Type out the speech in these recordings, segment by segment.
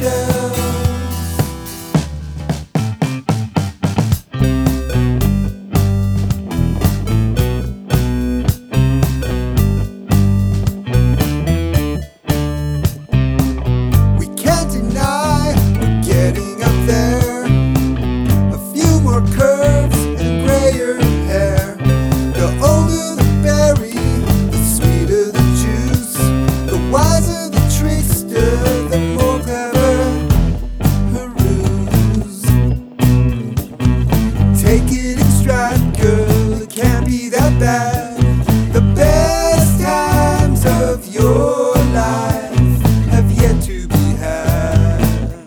eggshells. We can't deny we're getting up there. A few more curves and grayer hair. The older the berry, the sweeter the juice. The wiser the trickster, the more clever her ruse. Take it in stride, girl, it can't be that bad. The best times of your life have yet to be had.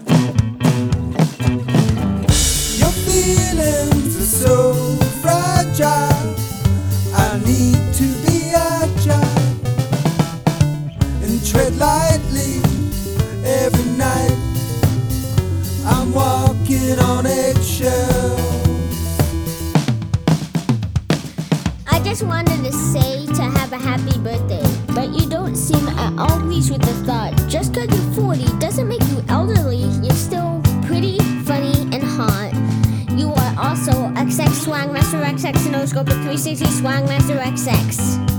Your feelings are so fragile. I need to be agile and tread lightly every night. I'm walking on eggshells. I just wanted to say to have a happy birthday, but you don't seem at all pleased with the thought. Just 'cause you're 40 doesn't make you elderly. You're still pretty, funny, and hot. You are also XX Swagmaster XX No Scope 360 Swagmaster XX.